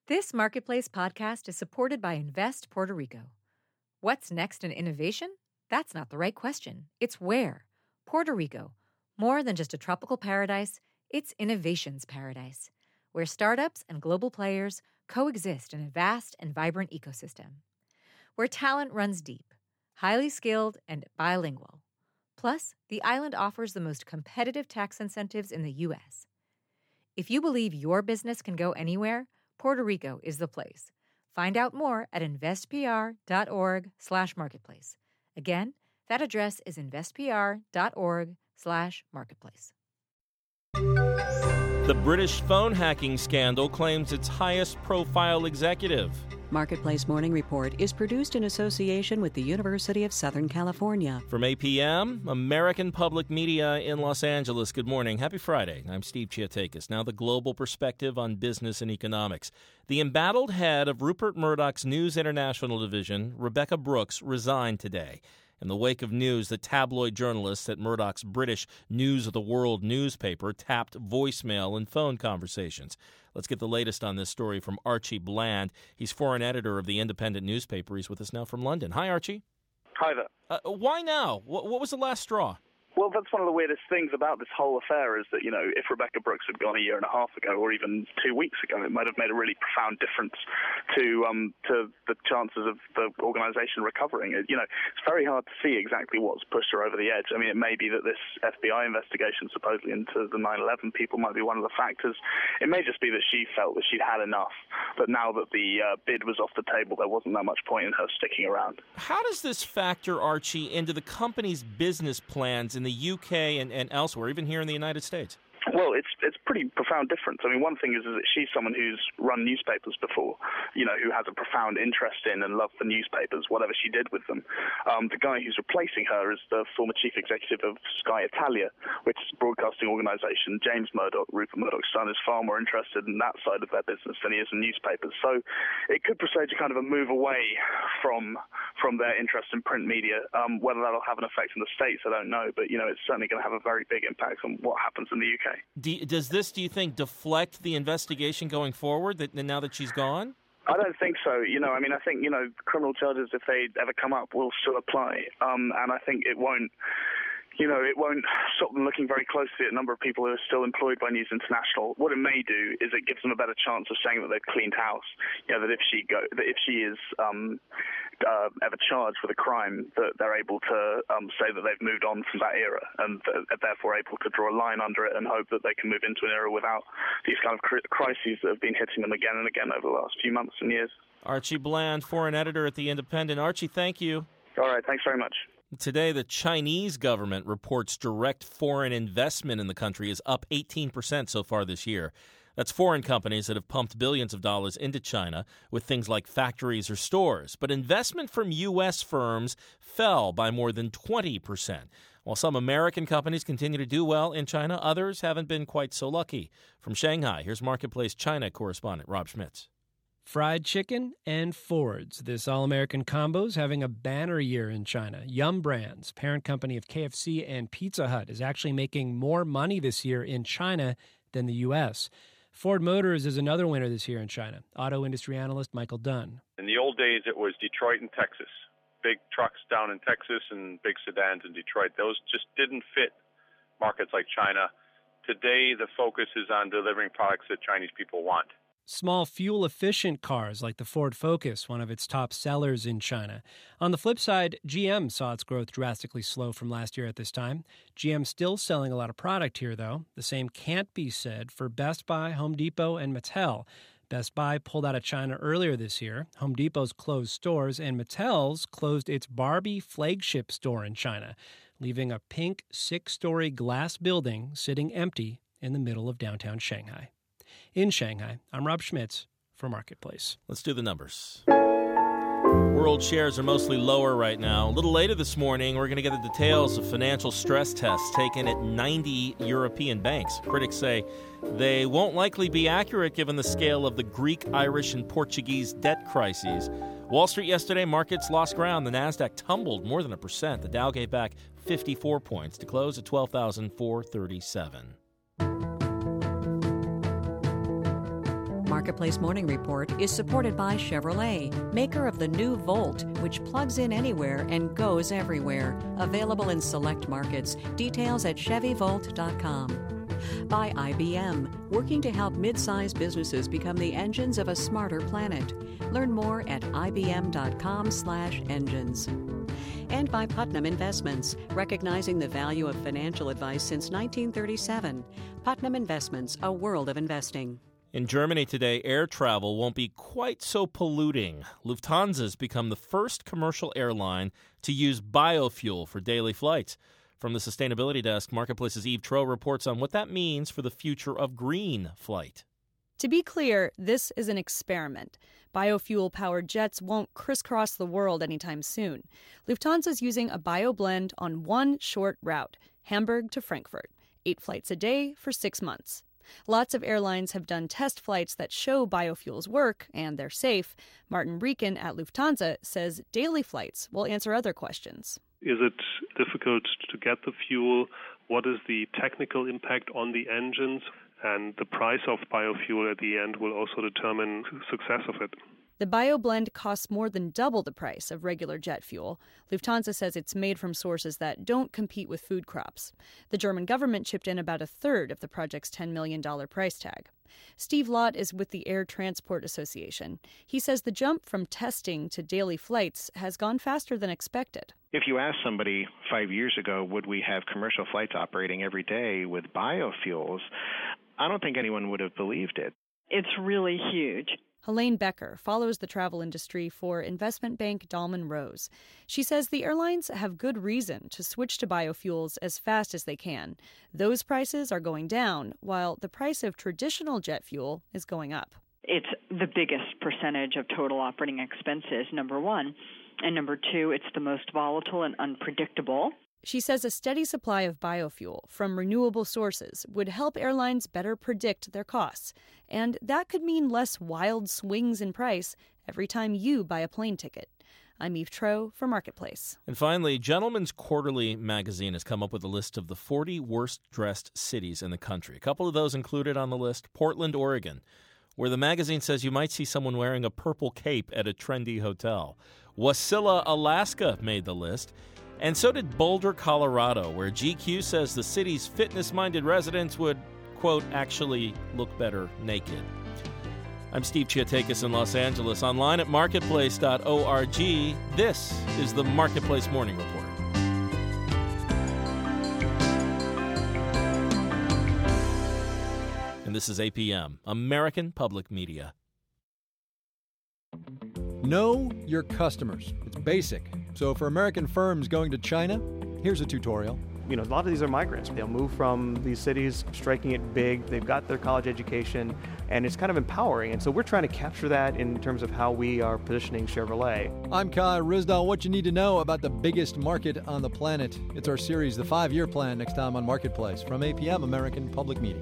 This Marketplace podcast is supported by Invest Puerto Rico. What's next in innovation? That's not the right question. It's where. Puerto Rico. More than just a tropical paradise, it's innovation's paradise, where startups and global players coexist in a vast and vibrant ecosystem. Where talent runs deep, highly skilled, and bilingual. Plus, the island offers the most competitive tax incentives in the U.S. If you believe your business can go anywhere, Puerto Rico is the place. Find out more at investpr.org/marketplace. Again, that address is investpr.org/marketplace. The British phone hacking scandal claims its highest profile executive. Marketplace Morning Report is produced in association with the University of Southern California. From APM, American Public Media in Los Angeles. Good morning. Happy Friday. I'm Steve Chiatakis. Now the global perspective on business and economics. The embattled head of Rupert Murdoch's News International division, Rebekah Brooks, resigned today. In the wake of news that tabloid journalists at Murdoch's British News of the World newspaper tapped voicemail and phone conversations. Let's get the latest on this story from Archie Bland. He's foreign editor of the independent newspaper. He's with us now from London. Hi, Archie. Hi there. Why now? What was the last straw? Well, that's one of the weirdest things about this whole affair is that, you know, if Rebekah Brooks had gone a year and a half ago or even 2 weeks ago, it might have made a really profound difference to the chances of the organisation recovering. You know, it's very hard to see exactly what's pushed her over the edge. I mean, it may be that this FBI investigation supposedly into the 9/11 people might be one of the factors. It may just be that she felt that she'd had enough, but now that the bid was off the table, there wasn't that much point in her sticking around. How does this factor, Archie, into the company's business plans in the UK and elsewhere, even here in the United States? Well, it's pretty profound difference. I mean, one thing is that she's someone who's run newspapers before, you know, who has a profound interest in and love for newspapers, whatever she did with them. The guy who's replacing her is the former chief executive of Sky Italia, which is a broadcasting organisation. James Murdoch, Rupert Murdoch's son, is far more interested in that side of their business than he is in newspapers. So it could presage a kind of a move away from their interest in print media. Whether that'll have an effect in the States, I don't know, but, you know, it's certainly going to have a very big impact on what happens in the UK. Does this, do you think, deflect the investigation going forward now that she's gone? I don't think so. You know, I mean, I think, you know, criminal charges, if they ever come up, will still apply. And I think it won't stop them looking very closely at a number of people who are still employed by News International. What it may do is it gives them a better chance of saying that they've cleaned house. You know, that if she is ever charged with a crime, that they're able to say that they've moved on from that era and are therefore able to draw a line under it and hope that they can move into an era without these kind of crises that have been hitting them again and again over the last few months and years. Archie Bland, foreign editor at The Independent. Archie, thank you. All right, thanks very much. Today, the Chinese government reports direct foreign investment in the country is up 18% so far this year. That's foreign companies that have pumped billions of dollars into China with things like factories or stores. But investment from U.S. firms fell by more than 20%. While some American companies continue to do well in China, others haven't been quite so lucky. From Shanghai, here's Marketplace China correspondent Rob Schmitz. Fried chicken and Fords. This all-American combo is having a banner year in China. Yum Brands, parent company of KFC and Pizza Hut, is actually making more money this year in China than the U.S. Ford Motors is another winner this year in China. Auto industry analyst Michael Dunn. In the old days, it was Detroit and Texas. Big trucks down in Texas and big sedans in Detroit. Those just didn't fit markets like China. Today, the focus is on delivering products that Chinese people want. Small fuel-efficient cars like the Ford Focus, one of its top sellers in China. On the flip side, GM saw its growth drastically slow from last year at this time. GM's still selling a lot of product here, though. The same can't be said for Best Buy, Home Depot, and Mattel. Best Buy pulled out of China earlier this year. Home Depot's closed stores, and Mattel's closed its Barbie flagship store in China, leaving a pink 6-story glass building sitting empty in the middle of downtown Shanghai. In Shanghai, I'm Rob Schmitz for Marketplace. Let's do the numbers. World shares are mostly lower right now. A little later this morning, we're going to get the details of financial stress tests taken at 90 European banks. Critics say they won't likely be accurate given the scale of the Greek, Irish, and Portuguese debt crises. Wall Street yesterday, markets lost ground. The Nasdaq tumbled more than 1%. The Dow gave back 54 points to close at 12,437. Marketplace Morning Report is supported by Chevrolet, maker of the new Volt, which plugs in anywhere and goes everywhere. Available in select markets. Details at ChevyVolt.com. By IBM, working to help mid-sized businesses become the engines of a smarter planet. Learn more at ibm.com/engines. And by Putnam Investments, recognizing the value of financial advice since 1937. Putnam Investments, a world of investing. In Germany today, air travel won't be quite so polluting. Lufthansa's become the first commercial airline to use biofuel for daily flights. From the Sustainability Desk, Marketplace's Eve Troeh reports on what that means for the future of green flight. To be clear, this is an experiment. Biofuel-powered jets won't crisscross the world anytime soon. Lufthansa's using a bioblend on one short route, Hamburg to Frankfurt, 8 flights a day for 6 months. Lots of airlines have done test flights that show biofuels work and they're safe. Martin Rieken at Lufthansa says daily flights will answer other questions. Is it difficult to get the fuel? What is the technical impact on the engines? And the price of biofuel at the end will also determine success of it. The bioblend costs more than double the price of regular jet fuel. Lufthansa says it's made from sources that don't compete with food crops. The German government chipped in about a third of the project's $10 million price tag. Steve Lott is with the Air Transport Association. He says the jump from testing to daily flights has gone faster than expected. If you asked somebody 5 years ago, would we have commercial flights operating every day with biofuels, I don't think anyone would have believed it. It's really huge. Helene Becker follows the travel industry for investment bank Dahlman Rose. She says the airlines have good reason to switch to biofuels as fast as they can. Those prices are going down, while the price of traditional jet fuel is going up. It's the biggest percentage of total operating expenses, number one. And number two, it's the most volatile and unpredictable. She says a steady supply of biofuel from renewable sources would help airlines better predict their costs. And that could mean less wild swings in price every time you buy a plane ticket. I'm Eve Troeh for Marketplace. And finally, Gentleman's Quarterly magazine has come up with a list of the 40 worst-dressed cities in the country. A couple of those included on the list, Portland, Oregon, where the magazine says you might see someone wearing a purple cape at a trendy hotel. Wasilla, Alaska made the list. And so did Boulder, Colorado, where GQ says the city's fitness-minded residents would, quote, actually look better naked. I'm Steve Chiatakis in Los Angeles. Online at marketplace.org. This is the Marketplace Morning Report. And this is APM, American Public Media. Know your customers. It's basic. So for American firms going to China, here's a tutorial. A lot of these are migrants. They'll move from these cities, striking it big. They've got their college education, and it's kind of empowering. And so we're trying to capture that in terms of how we are positioning Chevrolet. I'm Kai Rizdal. What you need to know about the biggest market on the planet. It's our series, The 5-Year Plan, next time on Marketplace from APM, American Public Media.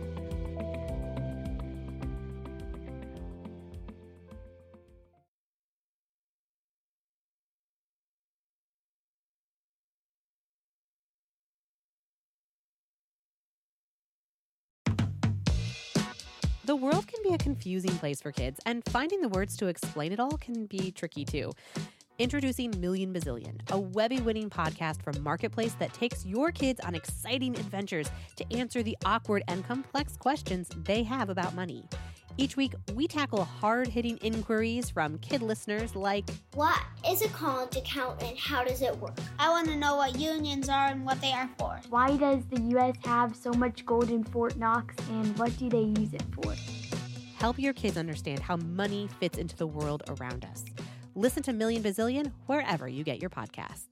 The world can be a confusing place for kids, and finding the words to explain it all can be tricky too. Introducing Million Bazillion, a Webby-winning podcast from Marketplace that takes your kids on exciting adventures to answer the awkward and complex questions they have about money. Each week, we tackle hard-hitting inquiries from kid listeners like, what is a college account and how does it work? I want to know what unions are and what they are for. Why does the U.S. have so much gold in Fort Knox and what do they use it for? Help your kids understand how money fits into the world around us. Listen to Million Bazillion wherever you get your podcasts.